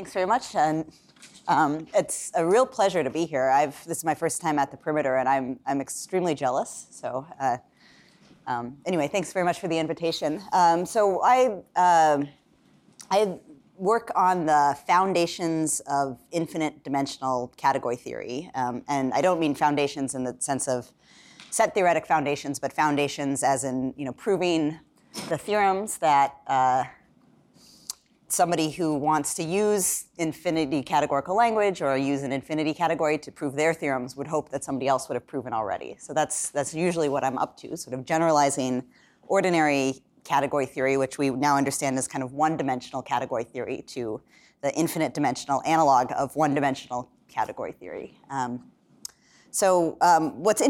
Thanks very much. And it's a real pleasure to be here. This is my first time at the Perimeter, and I'm extremely jealous. So anyway, thanks very much for the invitation. So I work on the foundations of infinite dimensional category theory. And I don't mean foundations in the sense of set theoretic foundations, but foundations as in proving the theorems that somebody who wants to use infinity categorical language or use an infinity category to prove their theorems would hope that somebody else would have proven already. So that's usually what I'm up to, sort of generalizing ordinary category theory, which we now understand as kind of one-dimensional category theory, to the infinite dimensional analog of one-dimensional category theory. What's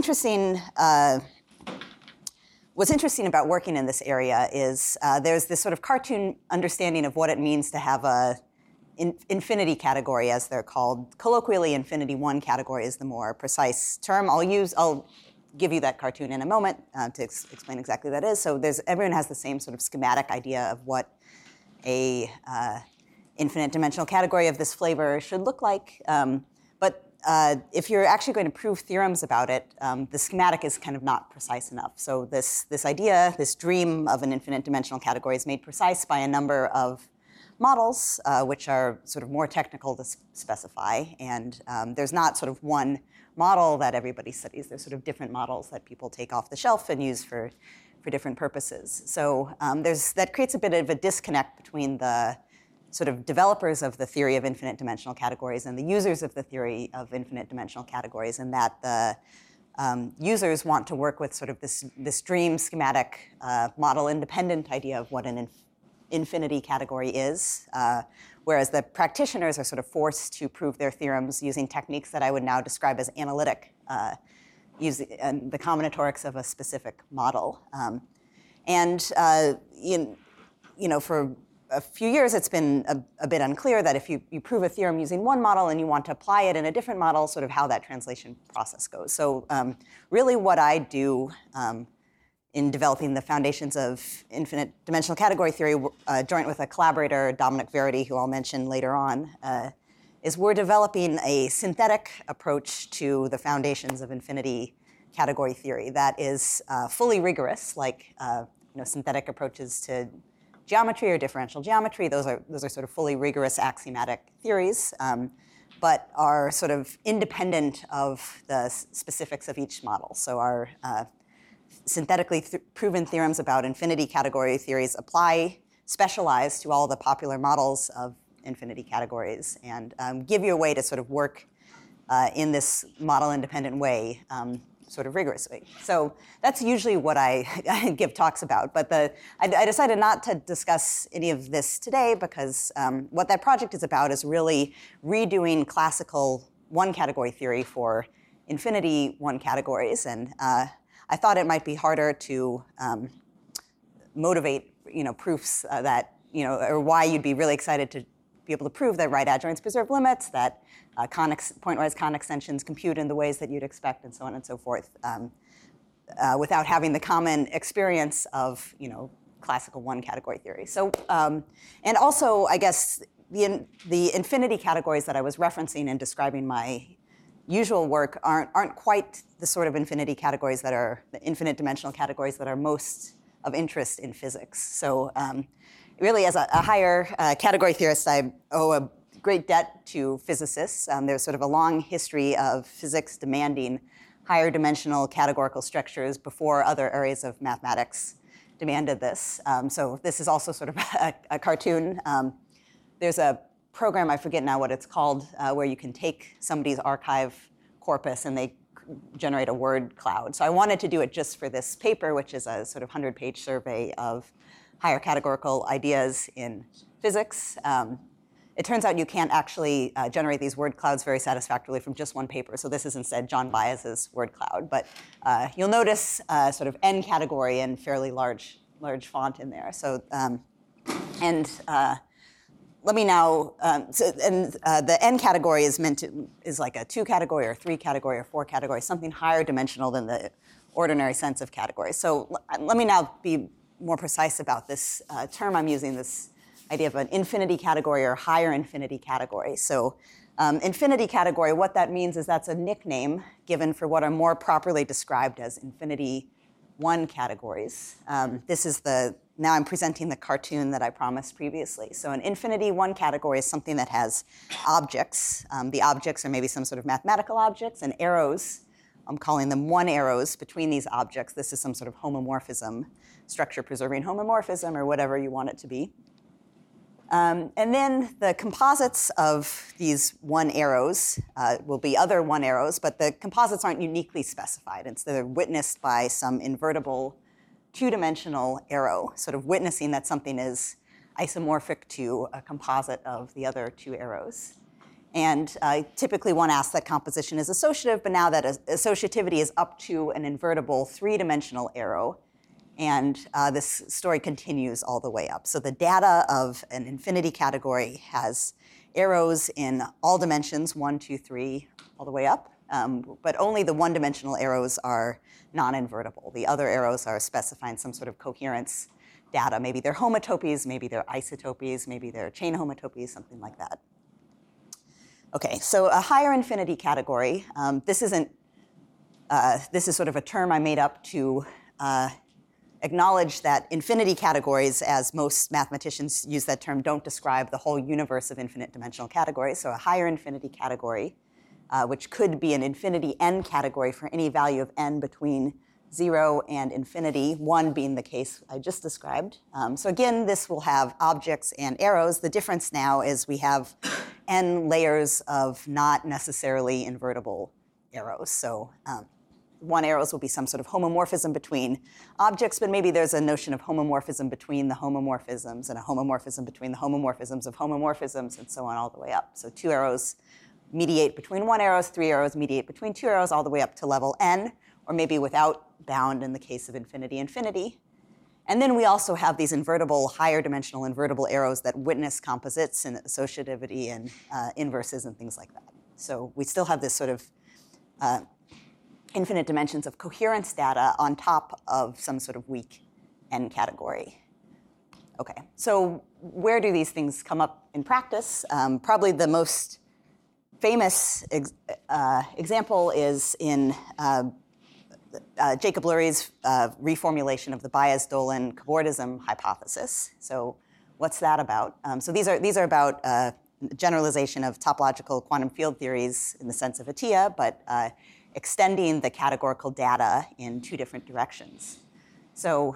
interesting about working in this area is there's this sort of cartoon understanding of what it means to have a infinity category, as they're called. Colloquially, infinity one category is the more precise term. I'll give you that cartoon in a moment to explain exactly what that is. So everyone has the same sort of schematic idea of what a infinite dimensional category of this flavor should look like. If you're actually going to prove theorems about it, the schematic is kind of not precise enough. So this idea, this dream of an infinite dimensional category is made precise by a number of models, which are sort of more technical to specify. And there's not sort of one model that everybody studies. There's sort of different models that people take off the shelf and use for different purposes. So that creates a bit of a disconnect between the sort of developers of the theory of infinite dimensional categories and the users of the theory of infinite dimensional categories, and that the users want to work with sort of this dream schematic model-independent idea of what an infinity category is, whereas the practitioners are sort of forced to prove their theorems using techniques that I would now describe as analytic, using the combinatorics of a specific model. For a few years, it's been a bit unclear that if you prove a theorem using one model and you want to apply it in a different model, sort of how that translation process goes. So really what I do in developing the foundations of infinite dimensional category theory, joint with a collaborator, Dominic Verity, who I'll mention later on, is we're developing a synthetic approach to the foundations of infinity category theory that is fully rigorous, like synthetic approaches to geometry or differential geometry. Those are sort of fully rigorous axiomatic theories, but are sort of independent of the specifics of each model. So our synthetically proven theorems about infinity category theories specialize to all the popular models of infinity categories, and give you a way to sort of work in this model-independent way sort of rigorously. So that's usually what I give talks about. But I decided not to discuss any of this today because what that project is about is really redoing classical one-category theory for infinity one categories. And I thought it might be harder to motivate proofs that, or why you'd be really excited to be able to prove that right adjoints preserve limits, that pointwise Kahn extensions compute in the ways that you'd expect, and so on and so forth, without having the common experience of classical one-category theory. So, and also, I guess the infinity categories that I was referencing in describing my usual work aren't quite the sort of infinity categories that are the infinite dimensional categories that are most of interest in physics. So. Really, as a higher category theorist, I owe a great debt to physicists. There's sort of a long history of physics demanding higher dimensional categorical structures before other areas of mathematics demanded this. So this is also sort of a cartoon. There's a program, I forget now what it's called, where you can take somebody's archive corpus and they generate a word cloud. So I wanted to do it just for this paper, which is a sort of 100-page survey of higher categorical ideas in physics. It turns out you can't actually generate these word clouds very satisfactorily from just one paper. So this is instead John Baez's word cloud. But you'll notice sort of N category in fairly large font in there. So let me now. The N category is is like a 2 category or 3 category or 4 category, something higher dimensional than the ordinary sense of categories. So let me now be more precise about this term I'm using, this idea of an infinity category or higher infinity category. So infinity category, what that means is that's a nickname given for what are more properly described as infinity 1 categories. This is now I'm presenting the cartoon that I promised previously. So an infinity 1 category is something that has objects. The objects are maybe some sort of mathematical objects, and arrows, I'm calling them 1 arrows between these objects. This is some sort of homomorphism, structure-preserving homomorphism, or whatever you want it to be. And then the composites of these 1 arrows will be other 1 arrows, but the composites aren't uniquely specified. Instead, they're witnessed by some invertible 2-dimensional arrow, sort of witnessing that something is isomorphic to a composite of the other 2 arrows. And typically one asks that composition is associative, but now that associativity is up to an invertible 3-dimensional arrow. And this story continues all the way up. So the data of an infinity category has arrows in all dimensions, 1, 2, 3, all the way up. But only the 1-dimensional arrows are non-invertible. The other arrows are specifying some sort of coherence data. Maybe they're homotopies, maybe they're isotopies, maybe they're chain homotopies, something like that. Okay, so a higher infinity category. This is sort of a term I made up to acknowledge that infinity categories, as most mathematicians use that term, don't describe the whole universe of infinite dimensional categories. So a higher infinity category, which could be an infinity n category for any value of n between 0 and infinity, 1 being the case I just described. So again, this will have objects and arrows. The difference now is we have n layers of not necessarily invertible arrows. So 1 arrows will be some sort of homomorphism between objects, but maybe there's a notion of homomorphism between the homomorphisms and a homomorphism between the homomorphisms of homomorphisms and so on all the way up. So 2 arrows mediate between 1 arrows, 3 arrows mediate between 2 arrows, all the way up to level n, or maybe without bound in the case of infinity infinity. And then we also have these invertible, higher dimensional invertible arrows that witness composites and associativity and inverses and things like that. So we still have this sort of infinite dimensions of coherence data on top of some sort of weak n category. Okay, so where do these things come up in practice? Probably the most famous example is in Jacob Lurie's reformulation of the Baez-Dolan-cobordism hypothesis. So what's that about? So these are about generalization of topological quantum field theories in the sense of Atiyah, but extending the categorical data in 2 different directions. So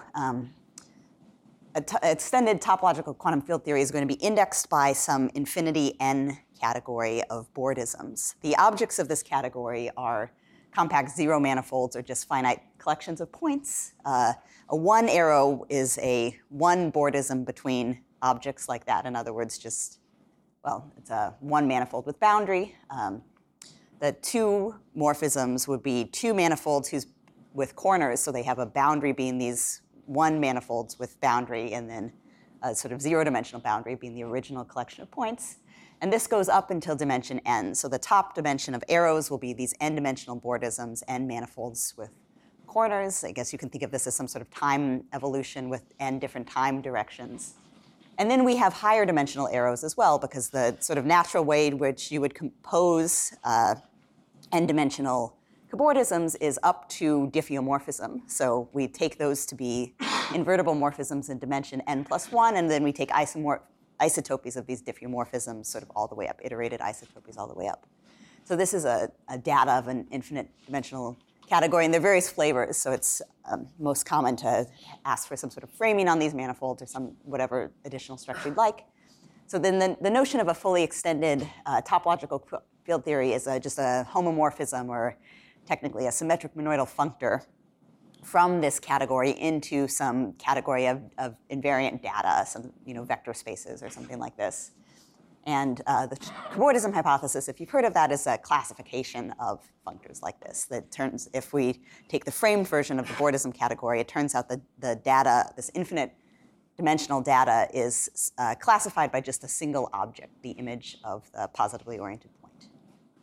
extended topological quantum field theory is going to be indexed by some infinity n category of Bordisms. The objects of this category are compact 0 manifolds or just finite collections of points. A 1 arrow is a 1 Bordism between objects like that. In other words, just, well, it's a 1 manifold with boundary. The 2 morphisms would be 2 manifolds with corners, so they have a boundary being these 1 manifolds with boundary, and then a sort of 0-dimensional boundary being the original collection of points. And this goes up until dimension n. So the top dimension of arrows will be these n-dimensional Bordisms, n manifolds with corners. I guess you can think of this as some sort of time evolution with n different time directions. And then we have higher dimensional arrows as well, because the sort of natural way in which you would compose n-dimensional cobordisms is up to diffeomorphism. So we take those to be invertible morphisms in dimension n plus 1, and then we take isotopies of these diffeomorphisms sort of all the way up, iterated isotopies all the way up. So this is a data of an infinite dimensional category, and there are various flavors. So it's most common to ask for some sort of framing on these manifolds or some whatever additional structure you'd like. So then the notion of a fully extended topological field theory is just a homomorphism, or technically a symmetric monoidal functor, from this category into some category of invariant data, some vector spaces or something like this. And the cobordism hypothesis, if you've heard of that, is a classification of functors like this. That turns, if we take the framed version of the Bordism category, it turns out that the data, this infinite dimensional data, is classified by just a single object, the image of the positively oriented point.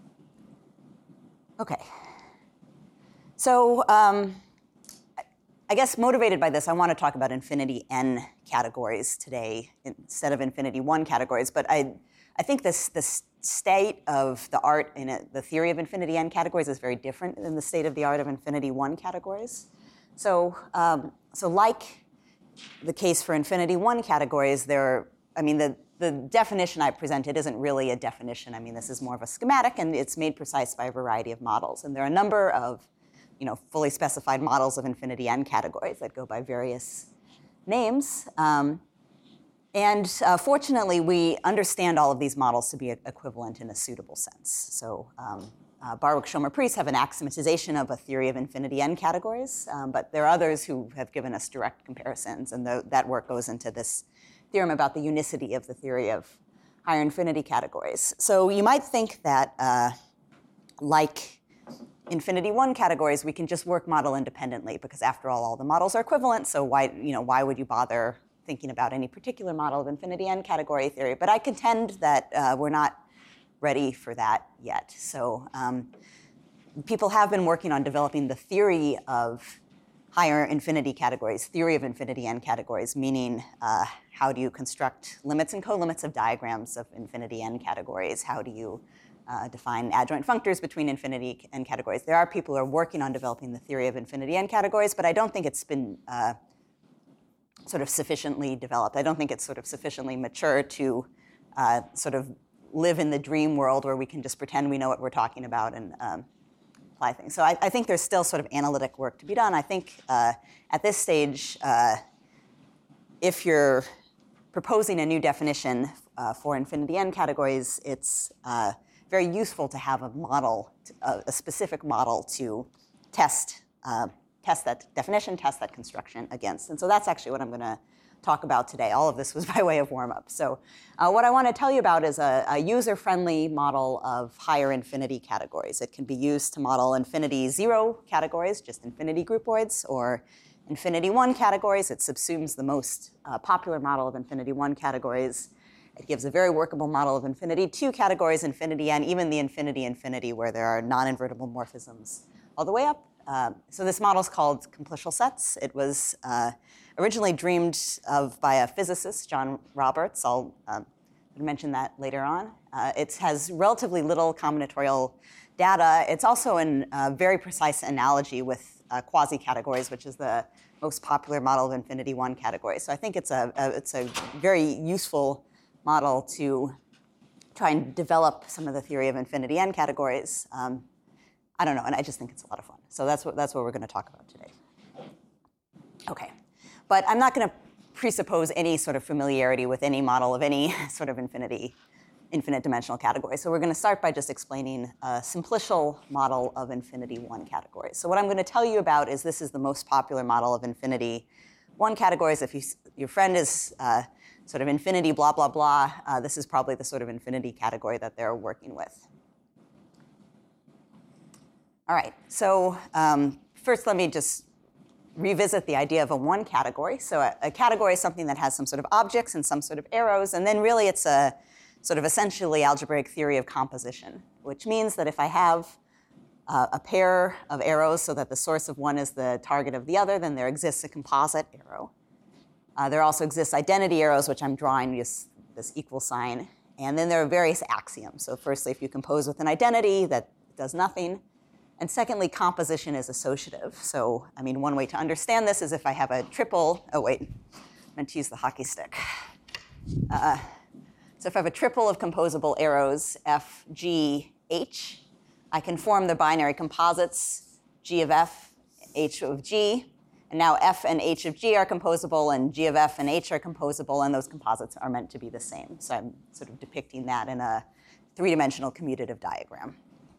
Okay. So I I guess motivated by this, I want to talk about infinity n categories today instead of infinity one categories. But I think this state of the art in the theory of infinity n categories is very different than the state of the art of infinity one categories. So like the case for infinity one categories, the definition I presented isn't really a definition. I mean, this is more of a schematic, and it's made precise by a variety of models. And there are a number of fully specified models of infinity n categories that go by various names. Fortunately, we understand all of these models to be equivalent in a suitable sense. So Barwick, Schomer, Preece have an axiomatization of a theory of infinity n categories, but there are others who have given us direct comparisons, and that work goes into this theorem about the unicity of the theory of higher infinity categories. So you might think that, like infinity one categories, we can just work model independently, because after all the models are equivalent, so why would you bother thinking about any particular model of infinity n category theory? But I contend that we're not ready for that yet. So people have been working on developing the theory of higher infinity categories, theory of infinity n categories, meaning how do you construct limits and colimits of diagrams of infinity n categories? How do you define adjoint functors between infinity n categories? There are people who are working on developing the theory of infinity n categories, but I don't think it's been sort of sufficiently developed. I don't think it's sort of sufficiently mature to sort of live in the dream world where we can just pretend we know what we're talking about and apply things. So I think there's still sort of analytic work to be done. I think at this stage, if you're proposing a new definition for infinity n categories, it's very useful to have a model, a specific model to test that definition, test that construction against. And so that's actually what I'm going to talk about today. All of this was by way of warm-up. So what I want to tell you about is a user-friendly model of higher infinity categories. It can be used to model infinity zero categories, just infinity groupoids, or infinity one categories. It subsumes the most popular model of infinity one categories. It gives a very workable model of infinity two categories, infinity n, even the infinity where there are non-invertible morphisms all the way up. So this model is called complicial sets. It was originally dreamed of by a physicist, John Roberts. I'll mention that later on. It has relatively little combinatorial data. It's also in very precise analogy with quasi-categories, which is the most popular model of infinity one category. So I think it's a very useful model to try and develop some of the theory of infinity n categories. I don't know, and I just think it's a lot of fun. So that's what we're going to talk about today. Okay, but I'm not going to presuppose any sort of familiarity with any model of any sort of infinite dimensional category. So we're going to start by just explaining a simplicial model of infinity one categories. So what I'm going to tell you about is this is the most popular model of infinity one categories. If your friend is sort of infinity blah, blah, blah, this is probably the sort of infinity category that they're working with. All right, so first let me just revisit the idea of a one category. So a category is something that has some sort of objects and some sort of arrows, and then really it's a sort of essentially algebraic theory of composition, which means that if I have a pair of arrows so that the source of one is the target of the other, then there exists a composite arrow. There also exists identity arrows, which I'm drawing this equal sign, and then there are various axioms. So firstly, if you compose with an identity, that does nothing. And secondly, composition is associative. So, I mean, one way to understand this is if I have a triple, oh wait, I meant to use the hockey stick. So if I have a triple of composable arrows, F, G, H, I can form the binary composites, G of F, H of G. And now F and H of G are composable, and G of F and H are composable, and those composites are meant to be the same. So I'm sort of depicting that in a three-dimensional commutative diagram.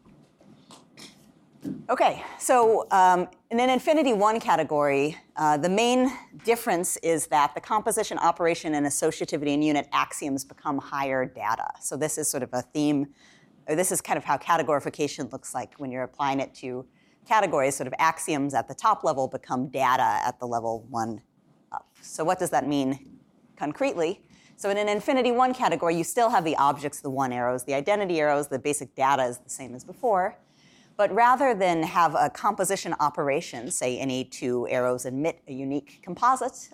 Okay, so in an infinity one category, the main difference is that the composition, operation, and associativity and unit axioms become higher data. So this is sort of a theme, or this is kind of how categorification looks like when you're applying it to categories. Sort of axioms at the top level become data at the level one up. So what does that mean concretely? So in an infinity one category, you still have the objects, the one arrows, the identity arrows, the basic data is the same as before. But rather than have a composition operation, say any two arrows admit a unique composite,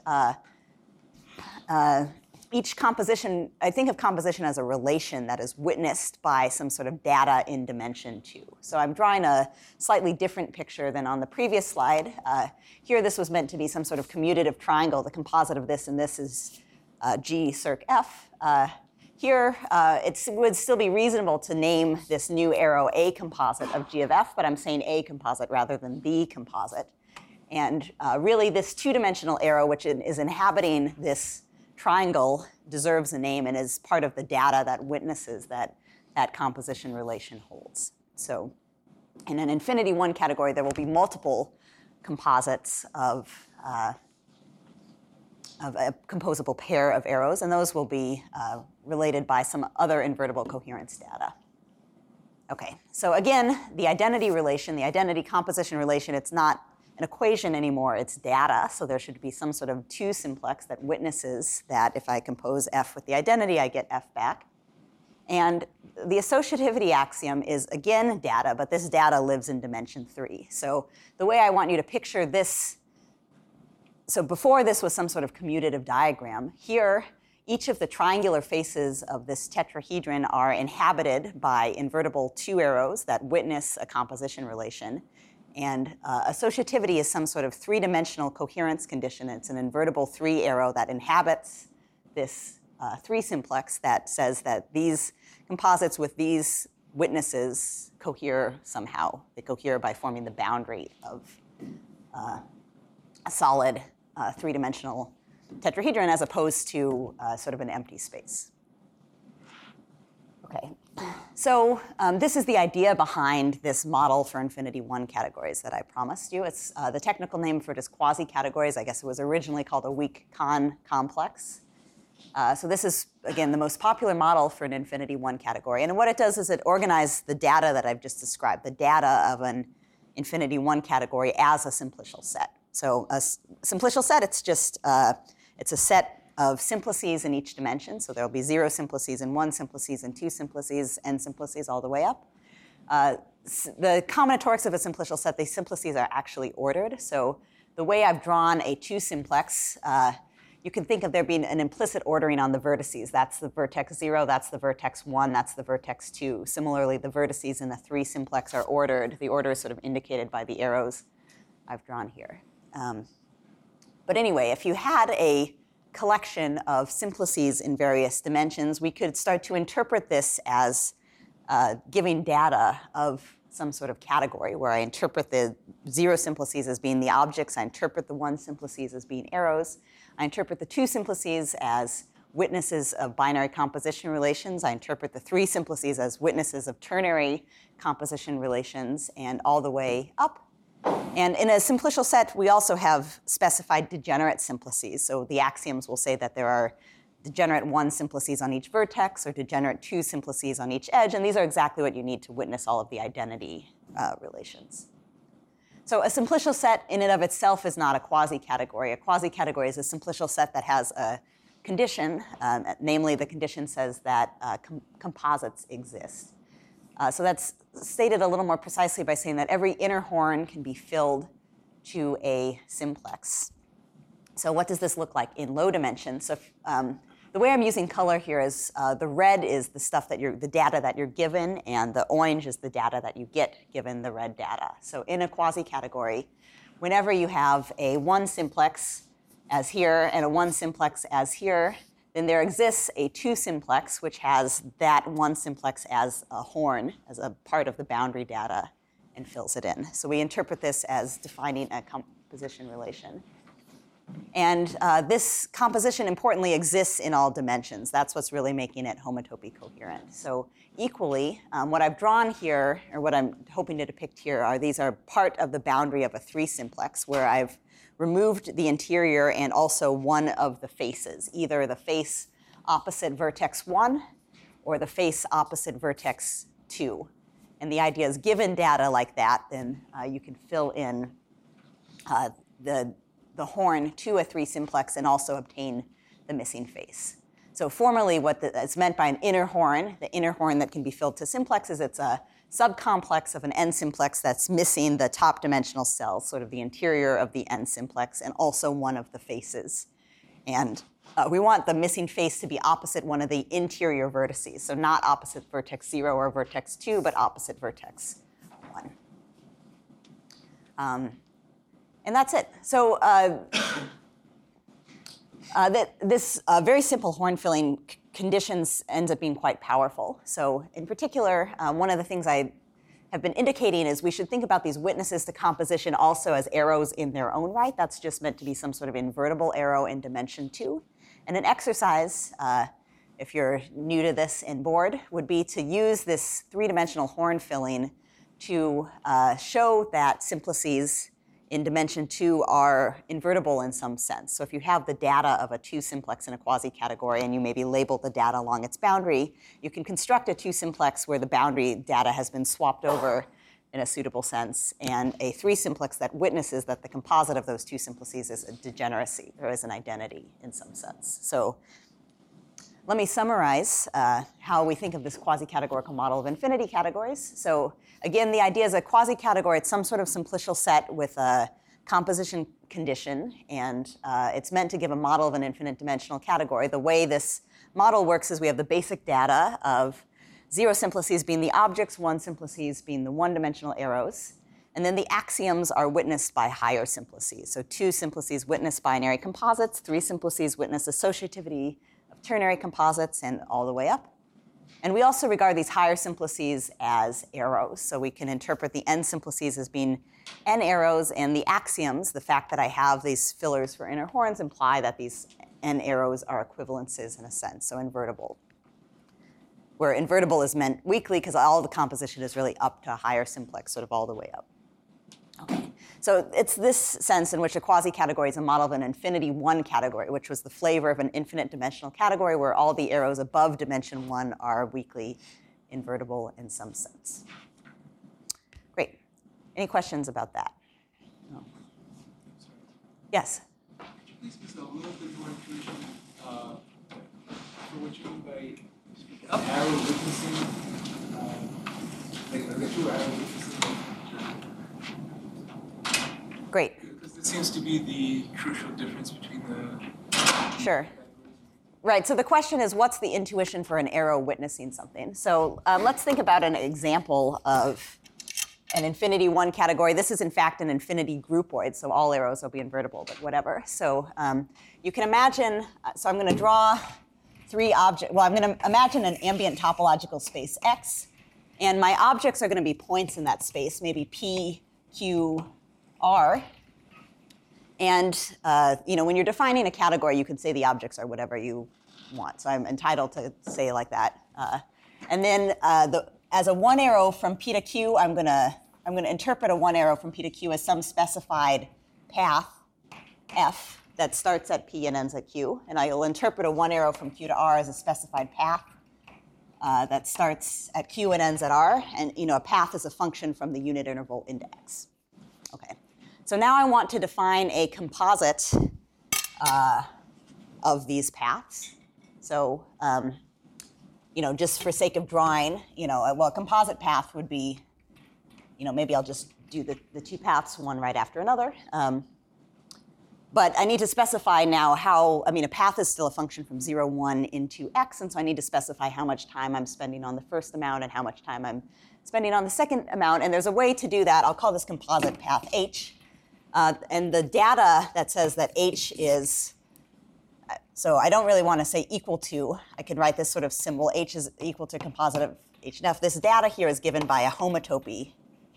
each composition, I think of composition as a relation that is witnessed by some sort of data in dimension 2. So I'm drawing a slightly different picture than on the previous slide. Here this was meant to be some sort of commutative triangle. The composite of this and this is G circ F. Here it would still be reasonable to name this new arrow A composite of G of F, but I'm saying A composite rather than B composite. And really this two-dimensional arrow, which is inhabiting this triangle, deserves a name and is part of the data that witnesses that that composition relation holds. So in an infinity 1 category, there will be multiple composites of a composable pair of arrows, and those will be related by some other invertible coherence data. Okay, so again, the identity relation, the identity composition relation, it's not an equation anymore, it's data. So there should be some sort of 2 simplex that witnesses that if I compose F with the identity, I get F back. And the associativity axiom is, again, data, but this data lives in dimension 3. So the way I want you to picture this, so before this was some sort of commutative diagram. Here, each of the triangular faces of this tetrahedron are inhabited by invertible 2 arrows that witness a composition relation. And associativity is some sort of 3-dimensional coherence condition. It's an invertible 3 arrow that inhabits this 3 simplex that says that these composites with these witnesses cohere somehow. They cohere by forming the boundary of a solid 3-dimensional tetrahedron as opposed to sort of an empty space. Okay, so this is the idea behind this model for infinity 1 categories that I promised you. It's the technical name for it is quasi-categories. I guess it was originally called a weak Kahn complex. So this is, again, the most popular model for an infinity 1 category. And what it does is it organizes the data that I've just described, the data of an infinity 1 category as a simplicial set. So a simplicial set, it's just, it's a set of simplices in each dimension. So there will be 0 simplices and 1 simplices and 2 simplices, n simplices all the way up. The combinatorics of a simplicial set, these simplices are actually ordered. So the way I've drawn a 2 simplex, you can think of there being an implicit ordering on the vertices. That's the vertex 0, that's the vertex 1, that's the vertex 2. Similarly, the vertices in the 3 simplex are ordered. The order is sort of indicated by the arrows I've drawn here. But anyway, if you had a collection of simplices in various dimensions, we could start to interpret this as giving data of some sort of category where I interpret the 0 simplices as being the objects, I interpret the 1 simplices as being arrows, I interpret the 2 simplices as witnesses of binary composition relations, I interpret the 3 simplices as witnesses of ternary composition relations, and all the way up. And in a simplicial set, we also have specified degenerate simplices. So the axioms will say that there are degenerate 1 simplices on each vertex or degenerate 2 simplices on each edge. And these are exactly what you need to witness all of the identity relations. So a simplicial set in and of itself is not a quasi-category. A quasi-category is a simplicial set that has a condition. Namely, the condition says that composites exist. So that's stated a little more precisely by saying that every inner horn can be filled to a simplex. So what does this look like in low dimension? So the way I'm using color here is the red is the stuff that the data that you're given, and the orange is the data that you get given the red data. So in a quasi-category, whenever you have a 1 simplex as here and a 1 simplex as here, then there exists a 2 simplex, which has that 1 simplex as a horn, as a part of the boundary data, and fills it in. So we interpret this as defining a composition relation. And this composition, importantly, exists in all dimensions. That's what's really making it homotopy coherent. So equally, what I've drawn here, or what I'm hoping to depict here, these are part of the boundary of a 3 simplex, where I've removed the interior and also one of the faces, either the face opposite vertex 1 or the face opposite vertex 2. And the idea is, given data like that, then you can fill in the horn to a 3 simplex and also obtain the missing face. So formally, what it's meant by an inner horn, the inner horn that can be filled to simplexes, it's a subcomplex of an n-simplex that's missing the top dimensional cells, sort of the interior of the n-simplex, and also one of the faces. And we want the missing face to be opposite one of the interior vertices, so not opposite vertex 0 or vertex 2, but opposite vertex 1. And that's it. So this very simple horn filling conditions ends up being quite powerful. So in particular, one of the things I have been indicating is we should think about these witnesses to composition also as arrows in their own right. That's just meant to be some sort of invertible arrow in dimension 2. And an exercise, if you're new to this in board, would be to use this three-dimensional horn filling to show that simplices in dimension 2 are invertible in some sense. So if you have the data of a 2-simplex in a quasi-category and you maybe label the data along its boundary, you can construct a 2-simplex where the boundary data has been swapped over in a suitable sense, and a 3-simplex that witnesses that the composite of those 2 simplices is a degeneracy, or is an identity in some sense. So let me summarize how we think of this quasi-categorical model of infinity categories. So again, the idea is a quasi-category. It's some sort of simplicial set with a composition condition, and it's meant to give a model of an infinite dimensional category. The way this model works is we have the basic data of 0 simplices being the objects, 1 simplices being the one-dimensional arrows, and then the axioms are witnessed by higher simplices. So 2 simplices witness binary composites, 3 simplices witness associativity of ternary composites, and all the way up. And we also regard these higher simplices as arrows. So we can interpret the n simplices as being n arrows, and the axioms, the fact that I have these fillers for inner horns, imply that these n arrows are equivalences in a sense, so invertible. Where invertible is meant weakly because all the composition is really up to a higher simplex, sort of all the way up. Okay. So it's this sense in which a quasi-category is a model of an infinity 1 category, which was the flavor of an infinite dimensional category where all the arrows above dimension 1 are weakly invertible in some sense. Great. Any questions about that? No. Yes? Could you please give us a little bit more information for what you mean by arrow witnessing, like the 2 arrow witnessing? Great. Because it seems to be the crucial difference between the... Sure. Right, so the question is, what's the intuition for an arrow witnessing something? So let's think about an example of an infinity 1 category. This is, in fact, an infinity groupoid, so all arrows will be invertible, but whatever. So you can imagine, so I'm going to draw 3 objects. Well, I'm going to imagine an ambient topological space X, and my objects are going to be points in that space, maybe P, Q, R. And when you're defining a category, you can say the objects are whatever you want. So I'm entitled to say like that. And then as a 1 arrow from P to Q, I'm going to interpret a 1 arrow from P to Q as some specified path F that starts at P and ends at Q. And I will interpret a 1 arrow from Q to R as a specified path that starts at Q and ends at R. And a path is a function from the unit interval index. Okay. So now I want to define a composite of these paths. So, just for sake of drawing, a composite path would be, maybe I'll just do the 2 paths, one right after another. But I need to specify now a path is still a function from 0, 1 into x, and so I need to specify how much time I'm spending on the first amount and how much time I'm spending on the second amount. And there's a way to do that. I'll call this composite path h. And the data that says that h is, so I don't really want to say equal to. I could write this sort of symbol, h is equal to composite of h and f. This data here is given by a homotopy,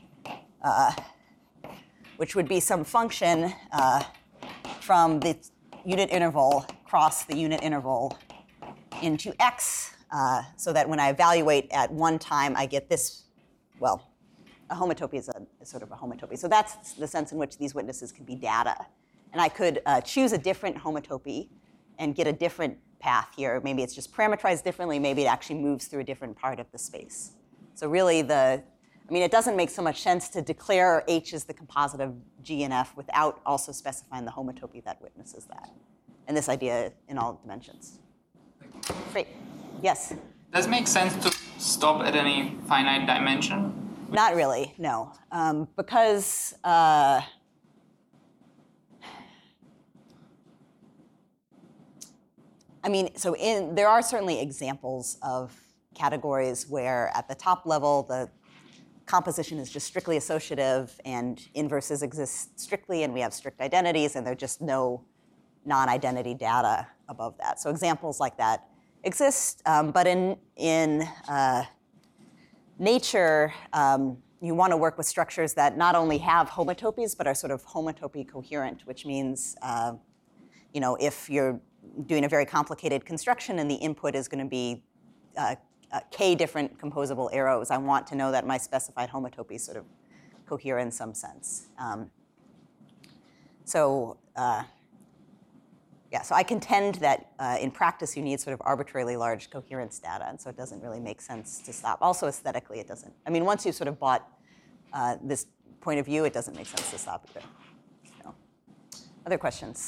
which would be some function from the unit interval cross the unit interval into x, so that when I evaluate at one time, I get this, well, a homotopy is sort of a homotopy. So that's the sense in which these witnesses can be data. And I could choose a different homotopy and get a different path here. Maybe it's just parameterized differently. Maybe it actually moves through a different part of the space. So really it doesn't make so much sense to declare H as the composite of G and F without also specifying the homotopy that witnesses that. And this idea in all dimensions. Thank you. Great. Yes? Does it make sense to stop at any finite dimension? Not really, no. Because there are certainly examples of categories where at the top level the composition is just strictly associative and inverses exist strictly and we have strict identities and there's just no non-identity data above that. So examples like that exist, but in nature, you want to work with structures that not only have homotopies but are sort of homotopy coherent, which means if you're doing a very complicated construction and the input is going to be k different composable arrows, I want to know that my specified homotopy sort of cohere in some sense. So I contend that in practice you need sort of arbitrarily large coherence data, and so it doesn't really make sense to stop. Also aesthetically it doesn't. Once you've sort of bought this point of view, it doesn't make sense to stop either. So, other questions?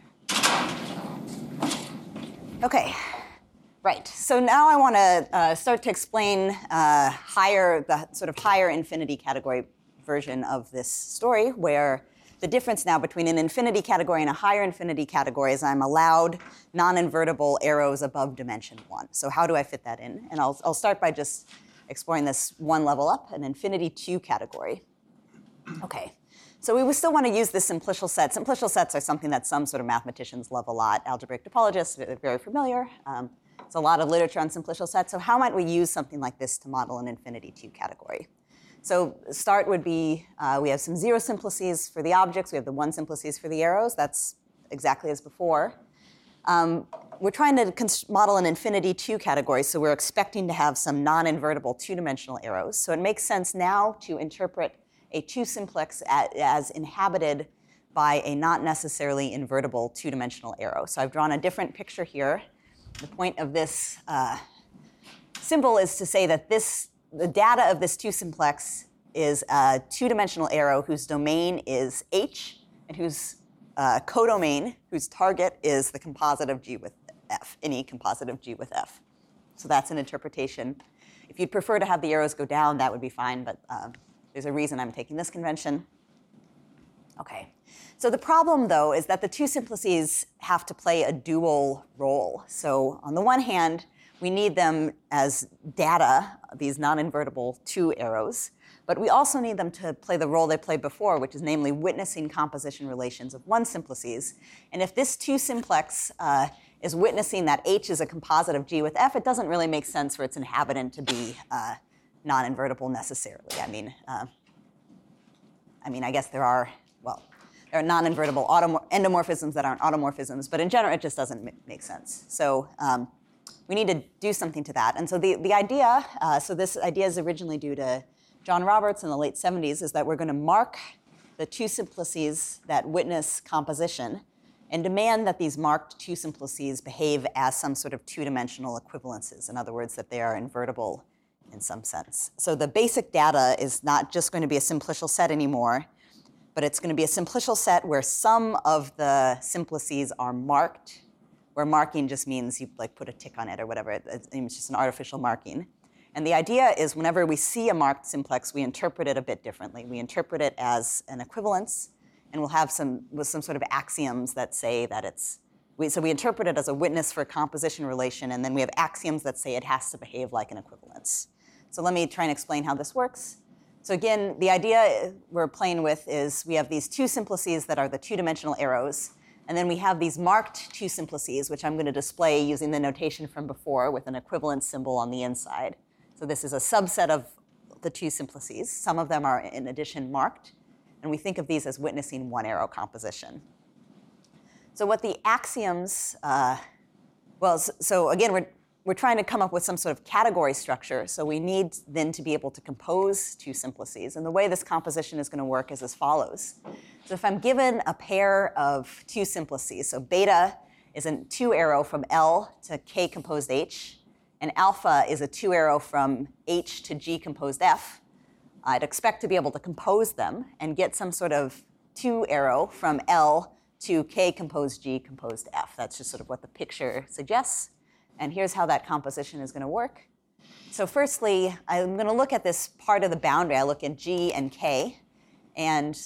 Okay, right. So now I want to start to explain the sort of higher infinity category version of this story, where the difference now between an infinity category and a higher infinity category is I'm allowed non-invertible arrows above dimension 1. So how do I fit that in? And I'll start by just exploring this one level up, an infinity 2 category. Okay. So we would still want to use this simplicial set. Simplicial sets are something that some sort of mathematicians love a lot. Algebraic topologists are very familiar. There's a lot of literature on simplicial sets. So how might we use something like this to model an infinity 2 category? So start would be, we have some 0 simplices for the objects. We have the 1 simplices for the arrows. That's exactly as before. We're trying to model an infinity 2 category, so we're expecting to have some non-invertible 2-dimensional arrows. So it makes sense now to interpret a 2 simplex as inhabited by a not necessarily invertible 2-dimensional arrow. So I've drawn a different picture here. The point of this symbol is to say that the data of this 2 simplex is a 2-dimensional arrow whose domain is H and whose codomain, whose target is the composite of G with F, any composite of G with F. So that's an interpretation. If you'd prefer to have the arrows go down, that would be fine, but there's a reason I'm taking this convention. Okay. So the problem, though, is that the 2 simplices have to play a dual role. So on the one hand, we need them as data, these non-invertible 2 arrows, but we also need them to play the role they played before, which is namely witnessing composition relations of 1 simplices. And if this 2 simplex is witnessing that H is a composite of G with F, it doesn't really make sense for its inhabitant to be non-invertible necessarily. I guess there are non-invertible endomorphisms that aren't automorphisms, but in general, it just doesn't make sense. So we need to do something to that. And so the idea, so this idea is originally due to John Roberts in the late 70s, is that we're going to mark the 2 simplices that witness composition and demand that these marked 2 simplices behave as some sort of 2-dimensional equivalences. In other words, that they are invertible in some sense. So the basic data is not just going to be a simplicial set anymore, but it's going to be a simplicial set where some of the simplices are marked, where marking just means you put a tick on it or whatever. It's just an artificial marking. And the idea is whenever we see a marked simplex, we interpret it a bit differently. We interpret it as an equivalence, and we'll have some sort of axioms that say that it's, so we interpret it as a witness for a composition relation, and then we have axioms that say it has to behave like an equivalence. So let me try and explain how this works. So again, the idea we're playing with is we have these 2 simplices that are the 2-dimensional arrows, and then we have these marked 2 simplices, which I'm going to display using the notation from before with an equivalence symbol on the inside. So this is a subset of the 2 simplices. Some of them are, in addition, marked, and we think of these as witnessing 1-arrow composition. So what the axioms, so again, we're trying to come up with some sort of category structure, so we need then to be able to compose 2 simplices. And the way this composition is going to work is as follows. So if I'm given a pair of 2 simplices, so beta is a 2-arrow from L to K composed H, and alpha is a 2-arrow from H to G composed F, I'd expect to be able to compose them and get some sort of 2-arrow from L to K composed G composed F. That's just sort of what the picture suggests. And here's how that composition is going to work. So firstly, I'm going to look at this part of the boundary. I look at G and K. And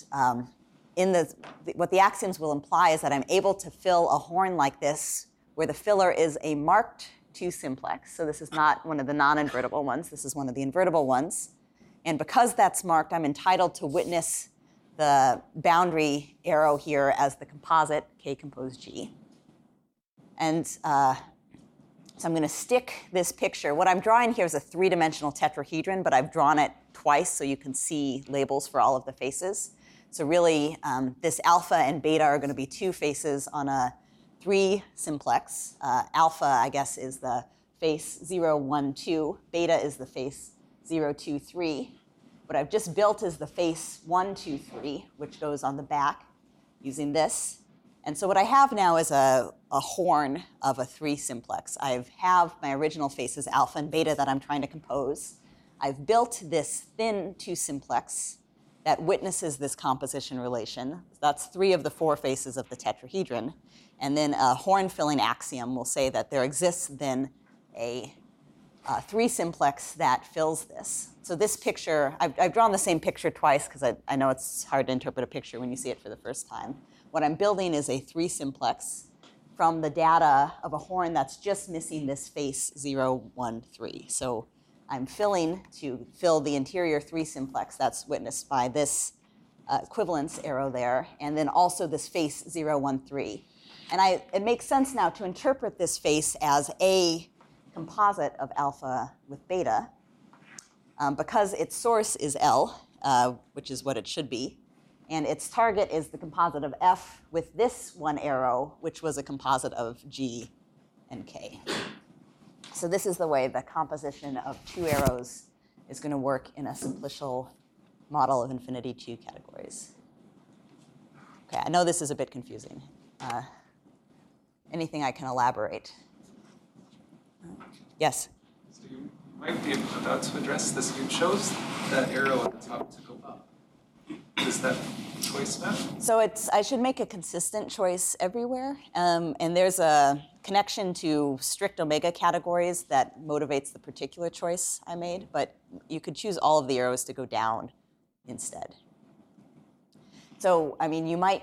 what the axioms will imply is that I'm able to fill a horn like this where the filler is a marked 2 simplex. So this is not one of the non-invertible ones. This is one of the invertible ones. And because that's marked, I'm entitled to witness the boundary arrow here as the composite K composed G. And so I'm going to stick this picture. What I'm drawing here is a 3-dimensional tetrahedron, but I've drawn it twice so you can see labels for all of the faces. So really, this alpha and beta are going to be 2 faces on a 3 simplex. Alpha, I guess, is the face 0, 1, 2. Beta is the face 0, 2, 3. What I've just built is the face 1, 2, 3, which goes on the back using this. And so what I have now is a horn of a 3 simplex. I have my original faces alpha and beta that I'm trying to compose. I've built this thin 2 simplex that witnesses this composition relation. That's 3 of the 4 faces of the tetrahedron. And then a horn filling axiom will say that there exists then a 3 simplex that fills this. So this picture, I've drawn the same picture twice because I know it's hard to interpret a picture when you see it for the first time. What I'm building is a 3 simplex from the data of a horn that's just missing this face 0, 1, 3. So I'm filling to fill the interior 3 simplex that's witnessed by this equivalence arrow there, and then also this face 0, 1, 3. And it makes sense now to interpret this face as a composite of alpha with beta because its source is L, which is what it should be. And its target is the composite of F with this one arrow, which was a composite of G and K. So this is the way the composition of 2 arrows is going to work in a simplicial model of infinity 2 categories. Okay, I know this is a bit confusing. Anything I can elaborate? Yes? So you might be about to address this. You chose the arrow at the top to go up. Is that choice now? So I should make a consistent choice everywhere. And there's a connection to strict omega categories that motivates the particular choice I made. But you could choose all of the arrows to go down instead. So, I mean, you might...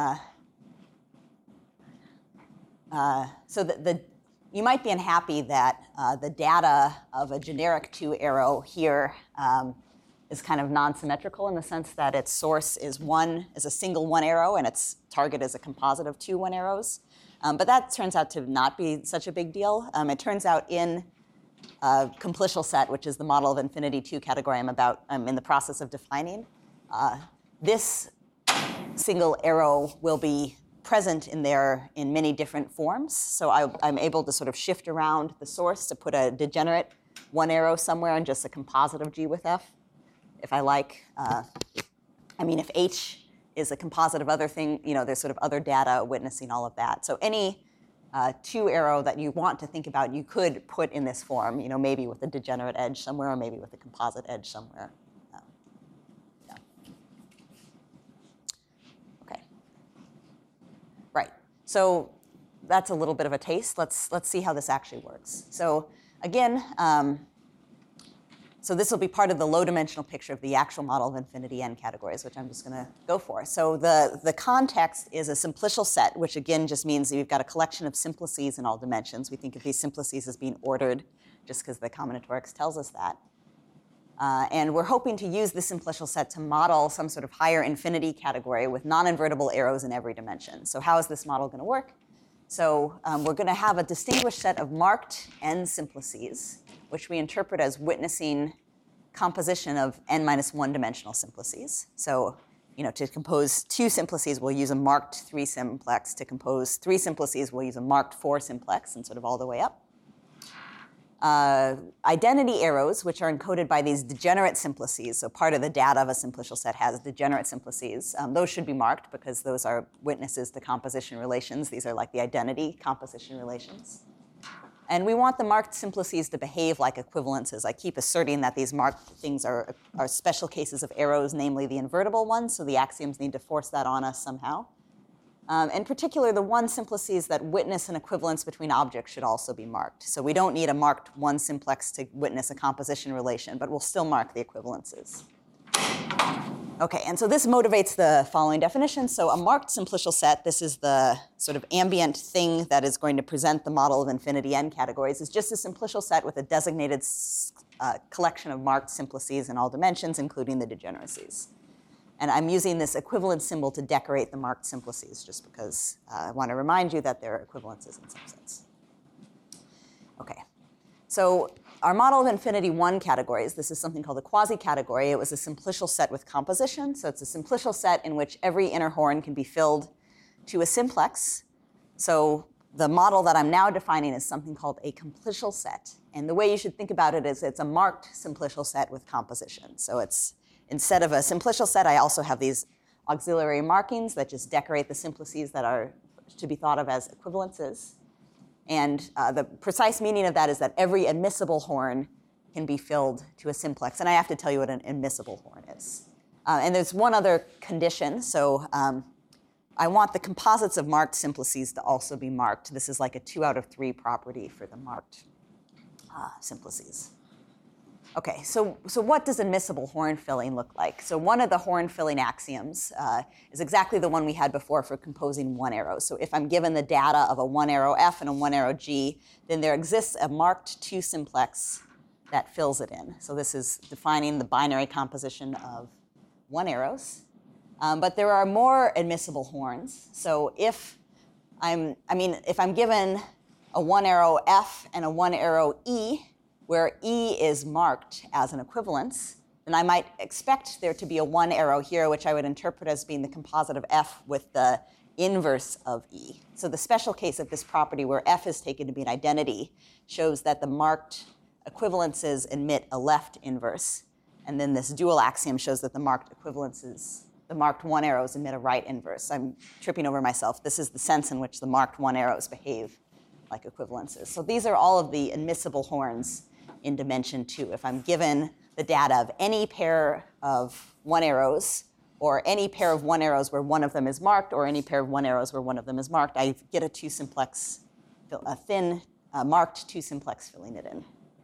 you might be unhappy that the data of a generic 2 arrow here is kind of non-symmetrical in the sense that its source is a single 1 arrow and its target is a composite of 2 1 arrows. But that turns out to not be such a big deal. It turns out in a complicial set, which is the model of infinity 2 category I'm in the process of defining, this single arrow will be present in there in many different forms. So I'm able to sort of shift around the source to put a degenerate 1 arrow somewhere and just a composite of G with F, if I like. If H is a composite of other things, there's sort of other data witnessing all of that. So any 2 arrow that you want to think about, you could put in this form, maybe with a degenerate edge somewhere or maybe with a composite edge somewhere. Right. So that's a little bit of a taste. Let's see how this actually works. So again, so this will be part of the low-dimensional picture of the actual model of infinity n categories, which I'm just going to go for. So the context is a simplicial set, which again just means that you've got a collection of simplices in all dimensions. We think of these simplices as being ordered just because the combinatorics tells us that. And we're hoping to use the simplicial set to model some sort of higher infinity category with non-invertible arrows in every dimension. So how is this model going to work? So we're going to have a distinguished set of marked n simplices, which we interpret as witnessing composition of n-1 dimensional simplices. So to compose 2 simplices, we'll use a marked 3 simplex. To compose 3 simplices, we'll use a marked 4 simplex, and sort of all the way up. Identity arrows, which are encoded by these degenerate simplices, so part of the data of a simplicial set has degenerate simplices. Those should be marked because those are witnesses to composition relations. These are like the identity composition relations. And we want the marked simplices to behave like equivalences. I keep asserting that these marked things are special cases of arrows, namely the invertible ones, so the axioms need to force that on us somehow. In particular, the one simplices that witness an equivalence between objects should also be marked. So we don't need a marked one simplex to witness a composition relation, but we'll still mark the equivalences. Okay, and so this motivates the following definition. So a marked simplicial set, this is the sort of ambient thing that is going to present the model of infinity n categories, is just a simplicial set with a designated collection of marked simplices in all dimensions, including the degeneracies. And I'm using this equivalence symbol to decorate the marked simplices, just because I want to remind you that there are equivalences in some sense. Okay, so our model of infinity one categories, this is something called a quasi-category. It was a simplicial set with composition. So it's a simplicial set in which every inner horn can be filled to a simplex. So the model that I'm now defining is something called a complicial set. And the way you should think about it is it's a marked simplicial set with composition. So it's, instead of a simplicial set, I also have these auxiliary markings that just decorate the simplices that are to be thought of as equivalences. And the precise meaning of that is that every admissible horn can be filled to a simplex. And I have to tell you what an admissible horn is. And there's one other condition. So I want the composites of marked simplices to also be marked. This is like a 2 out of 3 property for the marked simplices. Okay, so what does admissible horn filling look like? So one of the horn filling axioms is exactly the one we had before for composing one arrow. So if I'm given the data of a one arrow F and a one arrow G, then there exists a marked 2 simplex that fills it in. So this is defining the binary composition of one arrows. But there are more admissible horns. So if I'm given a one arrow F and a one arrow E, where E is marked as an equivalence, then I might expect there to be a one arrow here, which I would interpret as being the composite of F with the inverse of E. So the special case of this property where F is taken to be an identity shows that the marked equivalences admit a left inverse. And then this dual axiom shows that the marked equivalences, the marked one arrows admit a right inverse. I'm tripping over myself. This is the sense in which the marked one arrows behave like equivalences. So these are all of the admissible horns in dimension 2. If I'm given the data of any pair of one arrows, or any pair of one arrows where one of them is marked, or any pair of one arrows where one of them is marked, I get a 2 simplex, a thin marked 2 simplex filling it in.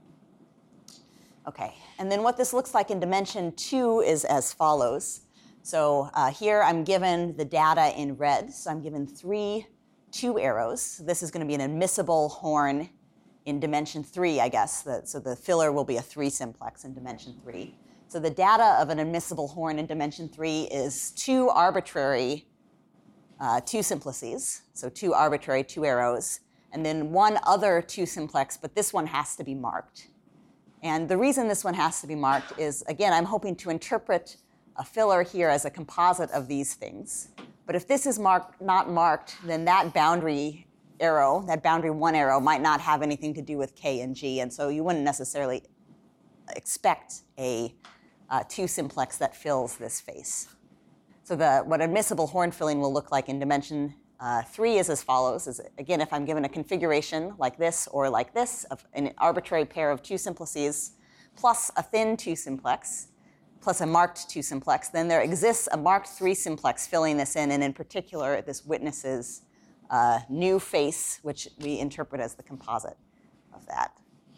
Okay, and then what this looks like in dimension 2 is as follows. So here I'm given the data in red. So I'm given 3 2 arrows. This is going to be an admissible horn in dimension 3, I guess. So the filler will be a 3 simplex in dimension 3. So the data of an admissible horn in dimension 3 is 2 arbitrary 2 simplices, so 2 arbitrary 2 arrows, and then one other 2 simplex, but this one has to be marked. And the reason this one has to be marked is, again, I'm hoping to interpret a filler here as a composite of these things. But if this is not marked, then that boundary arrow, that boundary 1 arrow, might not have anything to do with K and G, and so you wouldn't necessarily expect a 2 simplex that fills this face. So what admissible horn filling will look like in dimension 3 is as follows. Again, if I'm given a configuration like this or like this, of an arbitrary pair of 2 simplices plus a thin 2 simplex, plus a marked 2 simplex, then there exists a marked 3 simplex filling this in, and in particular, this witnesses new face, which we interpret as the composite of that.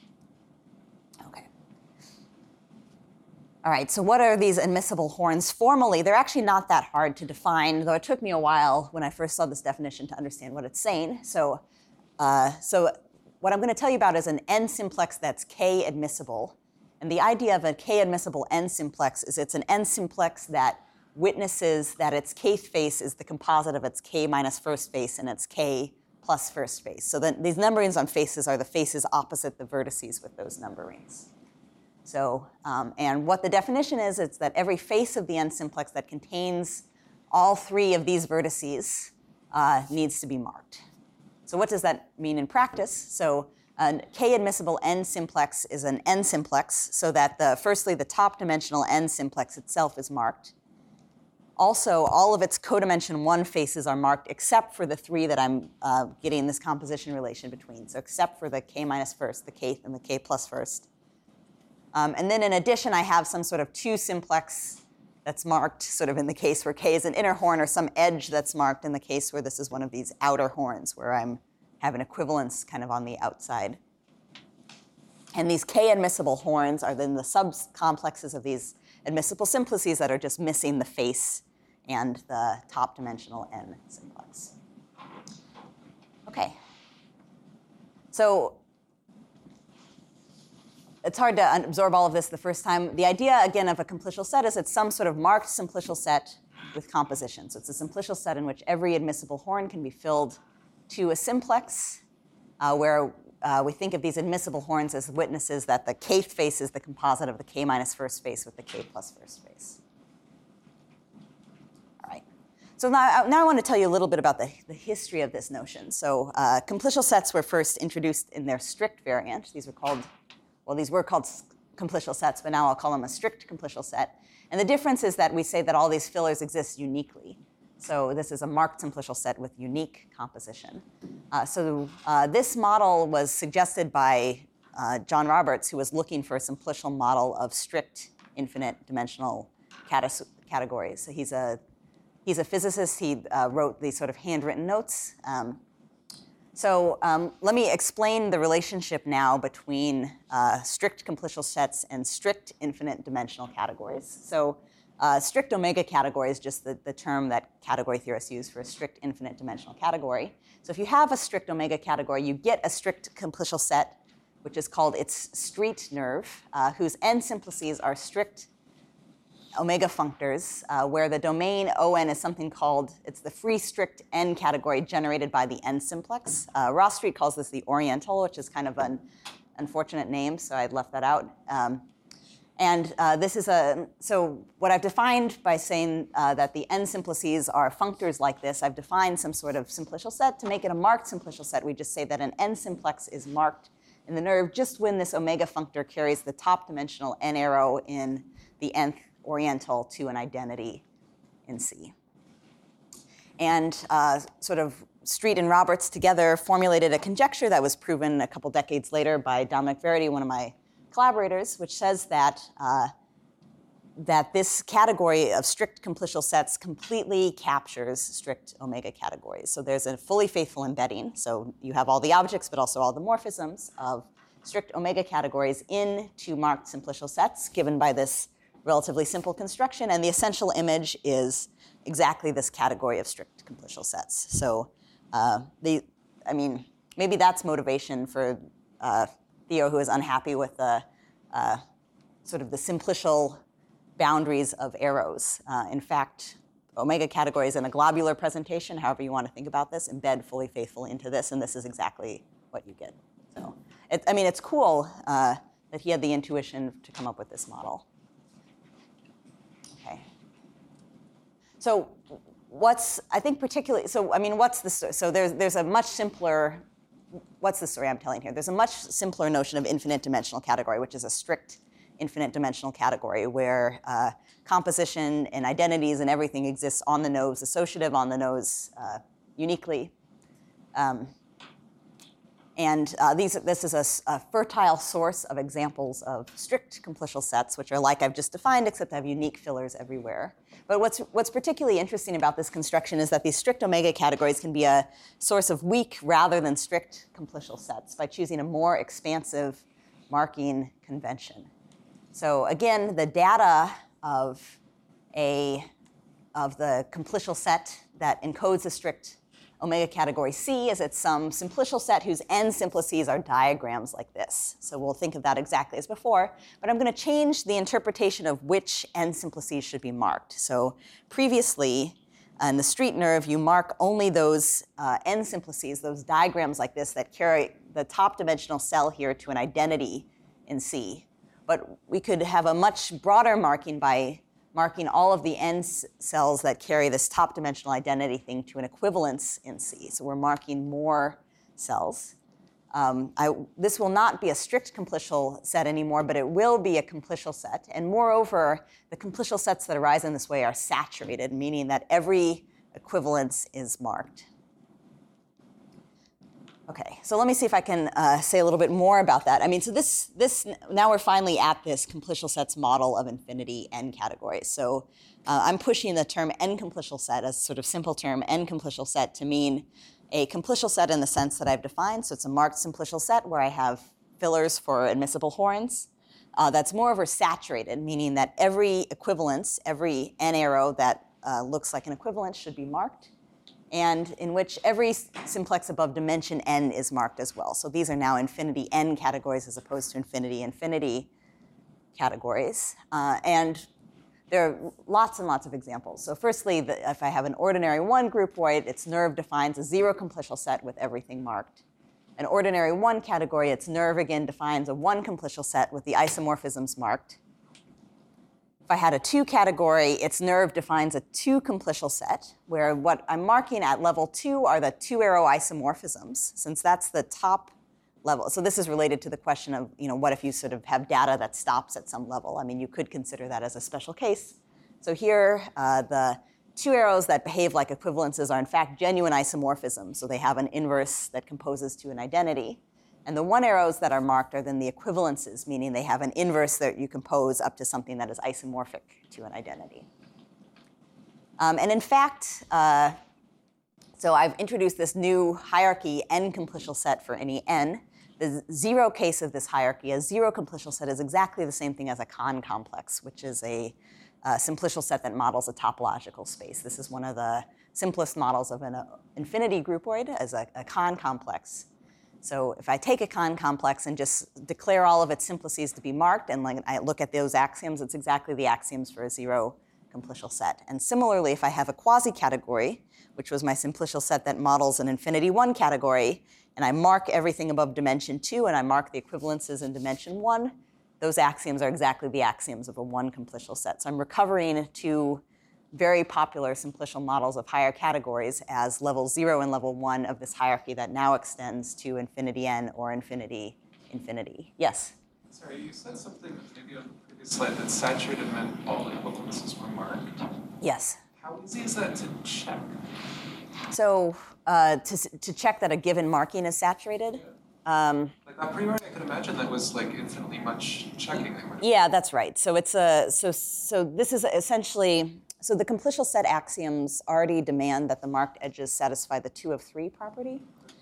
Okay. All right, so what are these admissible horns? Formally, they're actually not that hard to define, though it took me a while when I first saw this definition to understand what it's saying. So what I'm going to tell you about is an n simplex that's k admissible. And the idea of a k admissible n simplex is it's an n simplex that witnesses that its kth face is the composite of its k minus first face and its k plus first face. So then these numberings on faces are the faces opposite the vertices with those numberings. So, and what the definition is, it's that every face of the n simplex that contains all 3 of these vertices needs to be marked. So what does that mean in practice? So a k admissible n simplex is an n simplex, so that firstly the top dimensional n simplex itself is marked. Also, all of its codimension 1 faces are marked except for the 3 that I'm getting this composition relation between. So except for the k minus first, the kth, and the k plus first. And then in addition, I have some sort of 2 simplex that's marked sort of in the case where K is an inner horn, or some edge that's marked in the case where this is one of these outer horns where I have an equivalence kind of on the outside. And these K admissible horns are then the subcomplexes of these admissible simplices that are just missing the face and the top dimensional N simplex. Okay. So it's hard to absorb all of this the first time. The idea, again, of a complicial set is it's some sort of marked simplicial set with composition. So it's a simplicial set in which every admissible horn can be filled to a simplex, where we think of these admissible horns as witnesses that the kth face is the composite of the k minus first face with the k plus first face. All right. So now I want to tell you a little bit about the history of this notion. So complicial sets were first introduced in their strict variant. These were called complicial sets, but now I'll call them a strict complicial set. And the difference is that we say that all these fillers exist uniquely. So this is a marked simplicial set with unique composition. This model was suggested by John Roberts, who was looking for a simplicial model of strict infinite dimensional categories. So he's a physicist. He wrote these sort of handwritten notes. Let me explain the relationship now between strict complicial sets and strict infinite dimensional categories. So strict omega category is just the term that category theorists use for a strict infinite dimensional category. So if you have a strict omega category, you get a strict complicial set, which is called its street nerve, whose n simplices are strict omega functors, where the domain On is something called, it's the free strict n category generated by the n simplex. Ross Street calls this the oriental, which is kind of an unfortunate name, so I left that out. This is so what I've defined by saying that the n simplices are functors like this, I've defined some sort of simplicial set. To make it a marked simplicial set, we just say that an n simplex is marked in the nerve just when this omega functor carries the top dimensional n arrow in the nth oriental to an identity in C. And sort of Street and Roberts together formulated a conjecture that was proven a couple decades later by Dominic Verity, one of my collaborators, which says that this category of strict complicial sets completely captures strict omega categories. So there's a fully faithful embedding. So you have all the objects, but also all the morphisms of strict omega categories into marked simplicial sets given by this relatively simple construction. And the essential image is exactly this category of strict complicial sets. So maybe that's motivation for Theo, who is unhappy with the sort of the simplicial boundaries of arrows. In fact, omega categories in a globular presentation, however you want to think about this, embed fully faithful into this, and this is exactly what you get. So, it's cool that he had the intuition to come up with this model. Okay. So, what's the story? So there's a much simpler. What's the story I'm telling here? There's a much simpler notion of infinite dimensional category, which is a strict infinite dimensional category where composition and identities and everything exists on the nose, associative on the nose uniquely. This is a fertile source of examples of strict complicial sets, which are like I've just defined, except have unique fillers everywhere. But what's particularly interesting about this construction is that these strict omega categories can be a source of weak rather than strict complicial sets by choosing a more expansive marking convention. So again, the data of the complicial set that encodes a strict omega category C is it's some simplicial set whose n simplices are diagrams like this. So we'll think of that exactly as before, but I'm going to change the interpretation of which n simplices should be marked. So previously, in the street nerve, you mark only those n simplices, those diagrams like this that carry the top dimensional cell here to an identity in C. But we could have a much broader marking by marking all of the n cells that carry this top dimensional identity thing to an equivalence in C. So we're marking more cells. This will not be a strict complicial set anymore, but it will be a complicial set. And moreover, the complicial sets that arise in this way are saturated, meaning that every equivalence is marked. Okay, so let me see if I can say a little bit more about that. I mean, so this now we're finally at this complicial sets model of infinity n categories. So I'm pushing the term n complicial set as sort of simple term n complicial set to mean a complicial set in the sense that I've defined. So it's a marked simplicial set where I have fillers for admissible horns. That's moreover saturated, meaning that every equivalence, every n arrow that looks like an equivalence should be marked, and in which every simplex above dimension n is marked as well. So these are now infinity n categories as opposed to infinity categories. And there are lots and lots of examples. So firstly, if I have an ordinary 1 groupoid, its nerve defines a 0 complicial set with everything marked. An ordinary 1 category, its nerve again defines a 1 complicial set with the isomorphisms marked. If I had a 2 category, its nerve defines a 2 complicial set, where what I'm marking at level 2 are the 2-arrow isomorphisms, since that's the top level. So this is related to the question of, what if you sort of have data that stops at some level? I mean, you could consider that as a special case. So here, the 2 arrows that behave like equivalences are in fact genuine isomorphisms, so they have an inverse that composes to an identity. And the 1 arrows that are marked are then the equivalences, meaning they have an inverse that you compose up to something that is isomorphic to an identity. And in fact, so I've introduced this new hierarchy n complicial set for any n. The 0 case of this hierarchy, a 0 complicial set, is exactly the same thing as a Kahn complex, which is a simplicial set that models a topological space. This is one of the simplest models of an infinity groupoid as a Kahn complex. So if I take a Kahn complex and just declare all of its simplices to be marked, and I look at those axioms, it's exactly the axioms for a 0 complicial set. And similarly, if I have a quasi-category, which was my simplicial set that models an infinity 1 category, and I mark everything above dimension 2, and I mark the equivalences in dimension 1, those axioms are exactly the axioms of a 1 complicial set. So I'm recovering 2 very popular simplicial models of higher categories as level 0 and level 1 of this hierarchy that now extends to infinity n or infinity. Yes? Sorry, you said something maybe on the previous slide that saturated meant all equivalences were marked. Yes. How easy is that to check? So to check that a given marking is saturated? Like a priori, I could imagine that was like infinitely much checking. Yeah, that's right. So it's so this is essentially, so the complicial set axioms already demand that the marked edges satisfy the 2 of 3 property.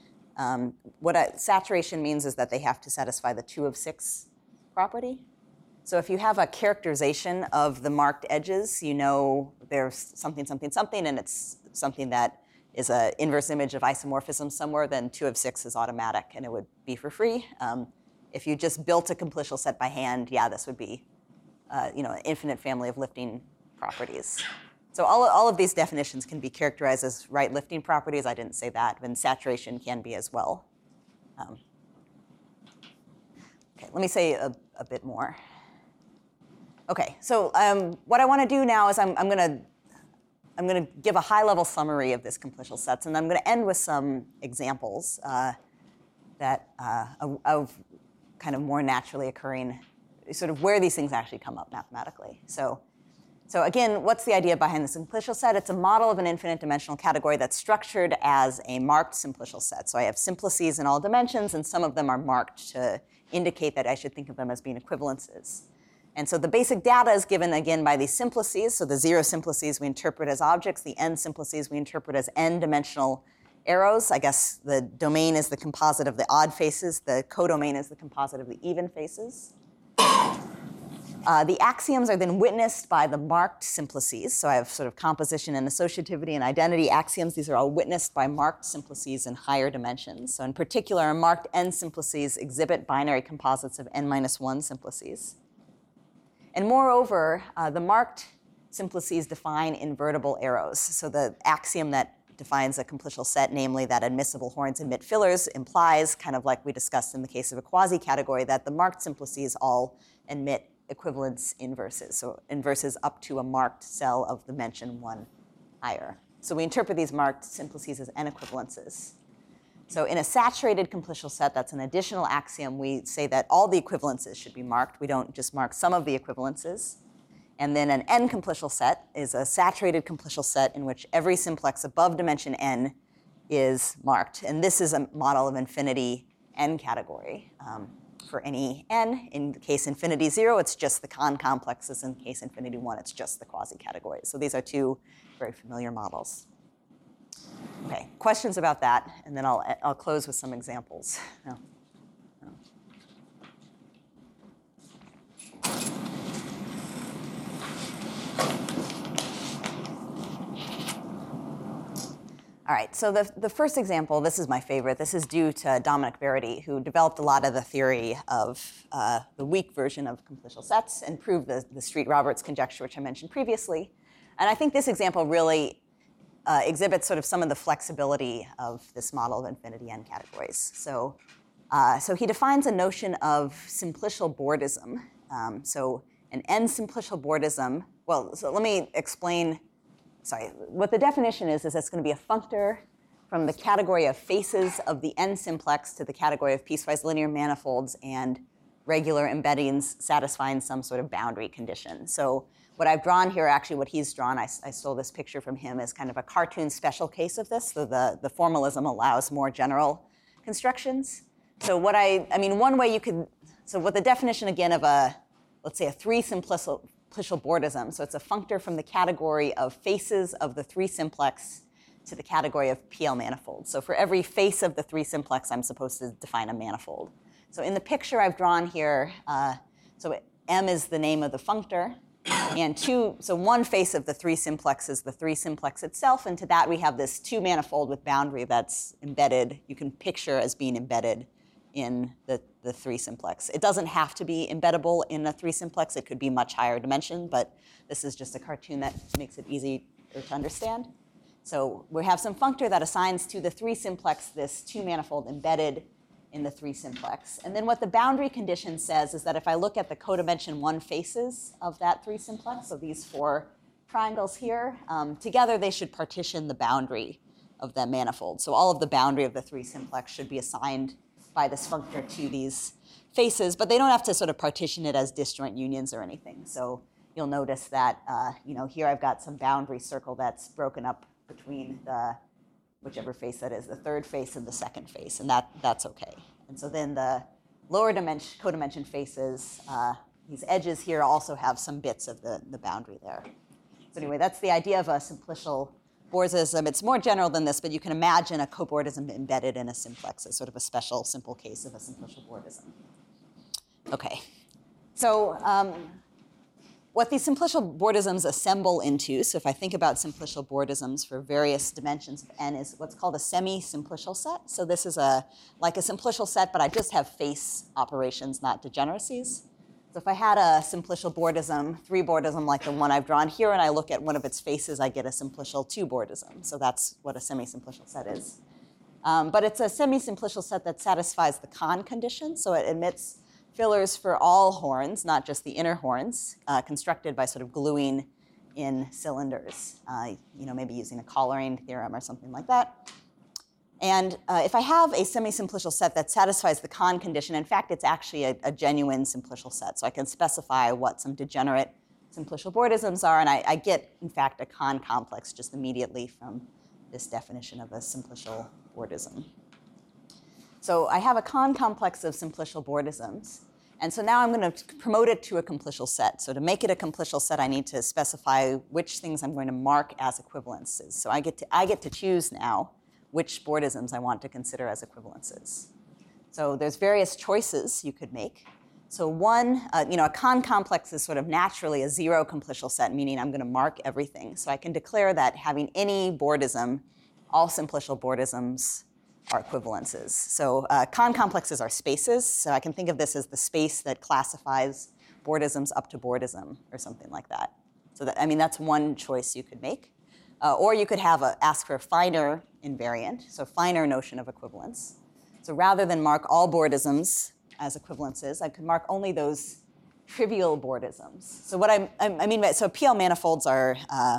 Saturation means is that they have to satisfy the 2 of 6 property. So if you have a characterization of the marked edges, there's something, and it's something that is an inverse image of isomorphism somewhere, then 2 of 6 is automatic, and it would be for free. If you just built a complicial set by hand, this would be an infinite family of lifting properties. So all of these definitions can be characterized as right lifting properties. I didn't say that, and saturation can be as well. Okay, let me say a bit more. Okay, so what I want to do now is I'm going to give a high-level summary of this complicial sets, and I'm going to end with some examples of kind of more naturally occurring, sort of where these things actually come up mathematically. So again, what's the idea behind the simplicial set? It's a model of an infinite dimensional category that's structured as a marked simplicial set. So I have simplices in all dimensions, and some of them are marked to indicate that I should think of them as being equivalences. And so the basic data is given, again, by these simplices. So the 0 simplices we interpret as objects. The n simplices we interpret as n-dimensional arrows. I guess the domain is the composite of the odd faces. The codomain is the composite of the even faces. The axioms are then witnessed by the marked simplices. So I have sort of composition and associativity and identity axioms. These are all witnessed by marked simplices in higher dimensions. So in particular, marked n simplices exhibit binary composites of n-1 simplices. And moreover, the marked simplices define invertible arrows. So the axiom that defines a complicial set, namely that admissible horns emit fillers, implies, kind of like we discussed in the case of a quasi-category, that the marked simplices all emit equivalence inverses, so inverses up to a marked cell of dimension 1 higher. So we interpret these marked simplices as n-equivalences. So in a saturated complicial set, that's an additional axiom, we say that all the equivalences should be marked. We don't just mark some of the equivalences. And then an n-complicial set is a saturated complicial set in which every simplex above dimension n is marked. And this is a model of infinity n category. For any n, in case infinity 0, it's just the Kahn complexes. In case infinity 1, it's just the quasi-categories. So these are two very familiar models. Okay, questions about that, and then I'll close with some examples. No. All right, so the first example, this is my favorite. This is due to Dominic Verity, who developed a lot of the theory of the weak version of completial sets and proved the Street-Roberts conjecture, which I mentioned previously. And I think this example really exhibits sort of some of the flexibility of this model of infinity n categories. So he defines a notion of simplicial Bordism. So an n simplicial Bordism, well, so let me explain. Sorry, what the definition is it's going to be a functor from the category of faces of the n simplex to the category of piecewise linear manifolds and regular embeddings satisfying some sort of boundary condition. So what I've drawn here, actually what he's drawn, I stole this picture from him, is kind of a cartoon special case of this. So the formalism allows more general constructions. So one way you could, so what the definition again of let's say a three simplicial Bordism. So it's a functor from the category of faces of the three simplex to the category of PL manifolds. So for every face of the three simplex, I'm supposed to define a manifold. So in the picture I've drawn here, so M is the name of the functor, and so one face of the three simplex is the three simplex itself, and to that we have this two manifold with boundary that's embedded, you can picture as being embedded in the three simplex. It doesn't have to be embeddable in a three simplex. It could be much higher dimension, but this is just a cartoon that makes it easy to understand. So we have some functor that assigns to the three simplex this two manifold embedded in the three simplex. And then what the boundary condition says is that if I look at the codimension 1 faces of that three simplex, so these four triangles here, together they should partition the boundary of that manifold. So all of the boundary of the three simplex should be assigned by this functor to these faces, but they don't have to sort of partition it as disjoint unions or anything. So you'll notice that here I've got some boundary circle that's broken up between whichever face that is, the third face and the second face, and that's okay. And so then the lower codimension faces, these edges here also have some bits of the boundary there. So anyway, that's the idea of a simplicial Bordism. It's more general than this, but you can imagine a cobordism embedded in a simplex as sort of a special simple case of a simplicial Bordism. Okay, so what these simplicial Bordisms assemble into, so if I think about simplicial Bordisms for various dimensions of n, is what's called a semi-simplicial set. So this is like a simplicial set, but I just have face operations, not degeneracies. So if I had a simplicial Bordism, 3 Bordism like the one I've drawn here, and I look at one of its faces, I get a simplicial 2 Bordism. So that's what a semi-simplicial set is. But it's a semi-simplicial set that satisfies the Kahn condition. So it admits fillers for all horns, not just the inner horns, constructed by sort of gluing in cylinders, maybe using a Coleraine theorem or something like that. And if I have a semi-simplicial set that satisfies the Kahn condition, in fact, it's actually a genuine simplicial set. So I can specify what some degenerate simplicial Bordisms are, and I get, in fact, a Kahn complex just immediately from this definition of a simplicial Bordism. So I have a Kahn complex of simplicial Bordisms. And so now I'm going to promote it to a complicial set. So to make it a complicial set, I need to specify which things I'm going to mark as equivalences. So I get to choose now which Bordisms I want to consider as equivalences. So there's various choices you could make. So one, a Kahn complex is sort of naturally a 0 complicial set, meaning I'm going to mark everything. So I can declare that having any Bordism, all simplicial Bordisms are equivalences. So Kahn complexes are spaces. So I can think of this as the space that classifies Bordisms up to Bordism or something like that. So that's one choice you could make. Or you could ask for a finer invariant, so finer notion of equivalence. So rather than mark all Bordisms as equivalences, I could mark only those trivial Bordisms. So what I mean by, so PL manifolds are,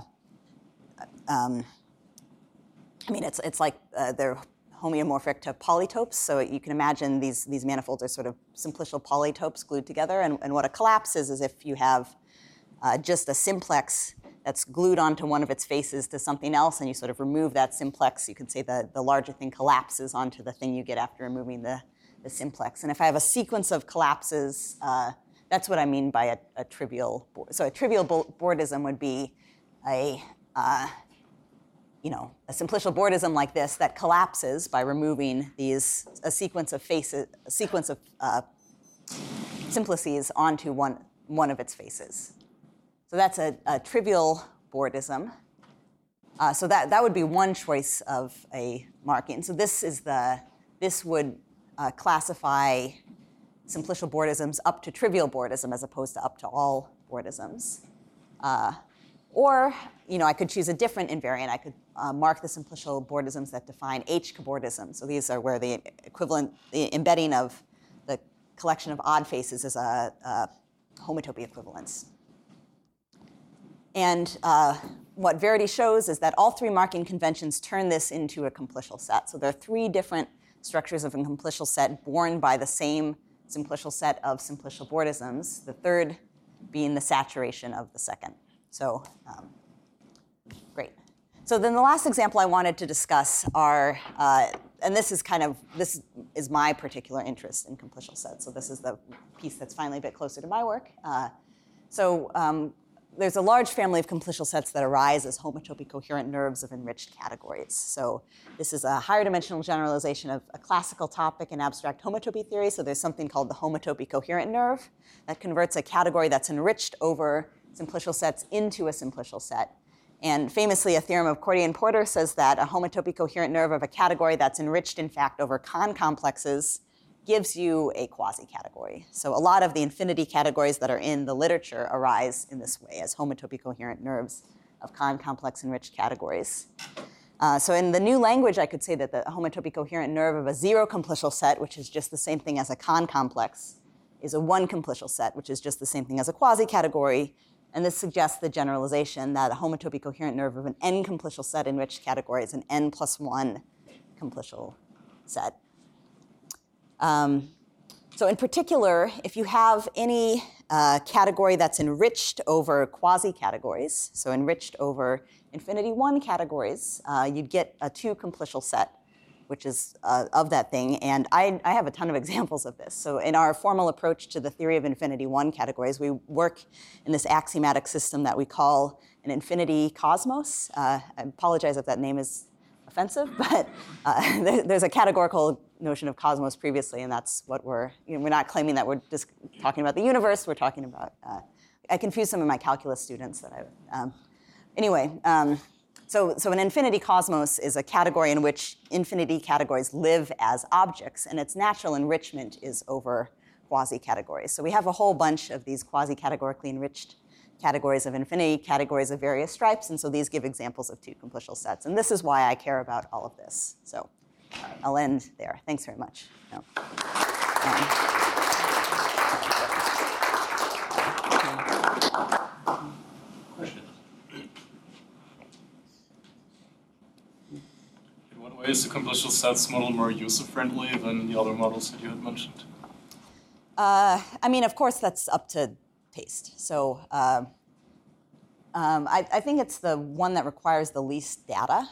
it's like they're homeomorphic to polytopes. So you can imagine these manifolds are sort of simplicial polytopes glued together. And what a collapse is if you have just a simplex that's glued onto one of its faces to something else, and you sort of remove that simplex, you could say the larger thing collapses onto the thing you get after removing the simplex. And if I have a sequence of collapses, that's what I mean by a trivial board. So a trivial boardism would be a simplicial boardism like this that collapses by removing a sequence of simplices onto one of its faces. So that's a trivial boardism. So that would be one choice of a marking. So this would classify simplicial boardisms up to trivial boardism as opposed to up to all boardisms. Or I could choose a different invariant. I could mark the simplicial boardisms that define H-cobordism. So these are where the embedding of the collection of odd faces is a homotopy equivalence. And what Verity shows is that all three marking conventions turn this into a complicial set. So there are three different structures of a complicial set born by the same simplicial set of simplicial boardisms, the third being the saturation of the second. So great. So then the last example I wanted to discuss are, and this is my particular interest in complicial sets. So this is the piece that's finally a bit closer to my work. There's a large family of complicial sets that arise as homotopy coherent nerves of enriched categories. So this is a higher dimensional generalization of a classical topic in abstract homotopy theory. So there's something called the homotopy coherent nerve that converts a category that's enriched over simplicial sets into a simplicial set. And famously, a theorem of Cordy and Porter says that a homotopy coherent nerve of a category that's enriched, in fact, over Kahn complexes gives you a quasi-category. So a lot of the infinity categories that are in the literature arise in this way as homotopy coherent nerves of Kahn complex enriched categories. So in the new language, I could say that the homotopy coherent nerve of a zero complicial set, which is just the same thing as a Kahn complex, is a one complicial set, which is just the same thing as a quasi-category. And this suggests the generalization that a homotopy coherent nerve of an n complicial set enriched category is an n plus one complicial set. So in particular, if you have any category that's enriched over quasi-categories, so enriched over infinity one categories, you'd get a two complicial set, which is of that thing. And I have a ton of examples of this. So in our formal approach to the theory of infinity one categories, we work in this axiomatic system that we call an infinity cosmos. I apologize if that name is offensive, but there's a categorical notion of cosmos previously, and that's what we're not claiming that we're just talking about the universe. We're talking about, I confuse some of my calculus students that So an infinity cosmos is a category in which infinity categories live as objects, and its natural enrichment is over quasi-categories. So we have a whole bunch of these quasi-categorically enriched categories of infinity, categories of various stripes, and so these give examples of two complicial sets. And this is why I care about all of this. So I'll end there. Thanks very much. No. Questions? In what way is the complicial sets model more user-friendly than the other models that you had mentioned? Of course, that's up to taste. So I think it's the one that requires the least data.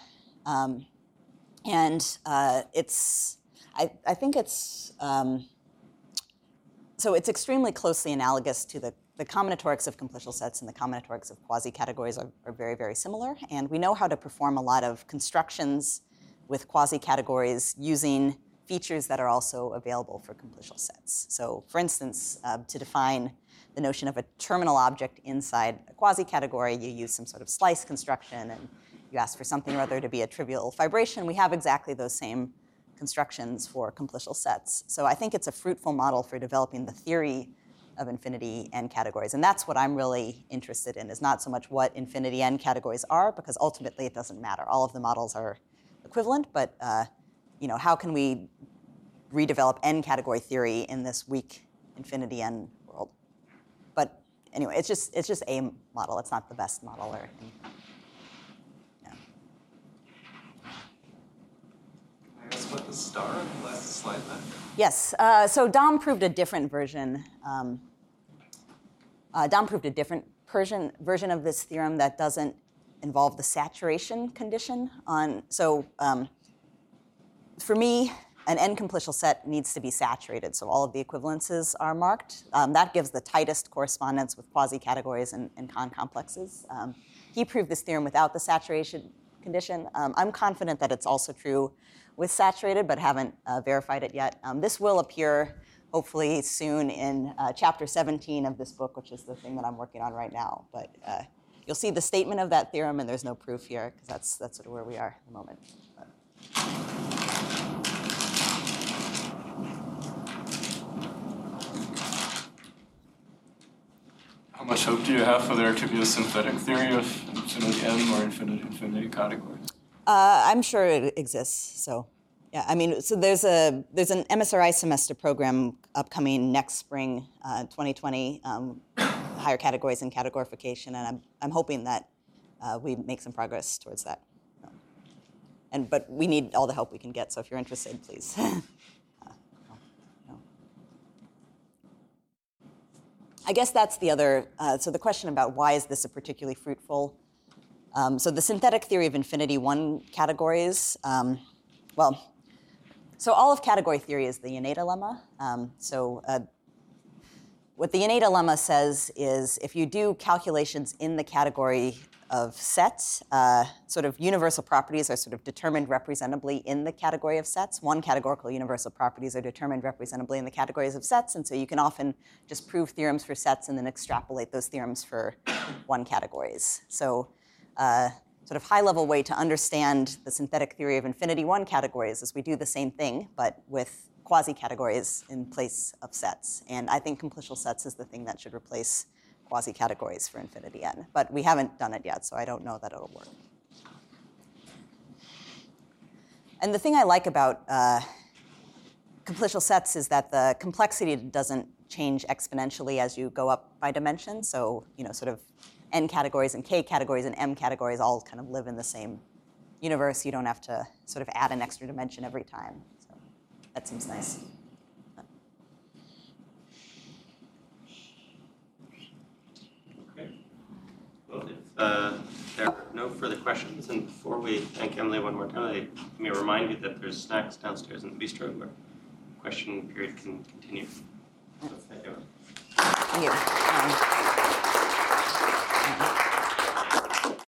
So it's extremely closely analogous to the combinatorics of complicial sets, and the combinatorics of quasi-categories are very, very similar. And we know how to perform a lot of constructions with quasi-categories using features that are also available for complicial sets. So for instance, to define the notion of a terminal object inside a quasi-category, you use some sort of slice construction, and you ask for something or other to be a trivial fibration. We have exactly those same constructions for complicial sets. So I think it's a fruitful model for developing the theory of infinity n categories. And that's what I'm really interested in, is not so much what infinity n categories are, because ultimately it doesn't matter. All of the models are equivalent, but how can we redevelop n category theory in this weak infinity n world? But anyway, it's just a model. It's not the best model. Can I ask about the star on the last slide then? Yes. So Dom proved a different version. Dom proved a different version of this theorem that doesn't involve the saturation condition on. So for me, an n-complicial set needs to be saturated, so all of the equivalences are marked. That gives the tightest correspondence with quasi-categories and con-complexes. He proved this theorem without the saturation condition. I'm confident that it's also true with saturated, but haven't verified it yet. This will appear hopefully soon in chapter 17 of this book, which is the thing that I'm working on right now. But you'll see the statement of that theorem, and there's no proof here, because that's sort of where we are at the moment. How much hope do you have for there to be a synthetic theory of infinity M or infinity categories? I'm sure it exists. So, yeah, I mean, so there's an MSRI semester program upcoming next spring, 2020, higher categories and categorification, and I'm hoping that we make some progress towards that. But we need all the help we can get. So if you're interested, please. I guess that's the other, so the question about why is this a particularly fruitful, so the synthetic theory of infinity one categories, so all of category theory is the Yaneda lemma. What the Yaneda lemma says is if you do calculations in the category of sets, sort of universal properties are sort of determined representably in the category of sets. One categorical universal properties are determined representably in the categories of sets, and so you can often just prove theorems for sets and then extrapolate those theorems for one categories. So sort of high-level way to understand the synthetic theory of infinity one categories is we do the same thing, but with quasi-categories in place of sets. And I think complicial sets is the thing that should replace quasi-categories for infinity n. But we haven't done it yet, so I don't know that it'll work. And the thing I like about complicial sets is that the complexity doesn't change exponentially as you go up by dimension. So, sort of n categories and k categories and m categories all kind of live in the same universe. You don't have to sort of add an extra dimension every time. So that seems nice. Okay. Well, if there are no further questions, and before we thank Emily one more time, let me remind you that there's snacks downstairs in the bistro where question period can continue. So thank you. Thank you.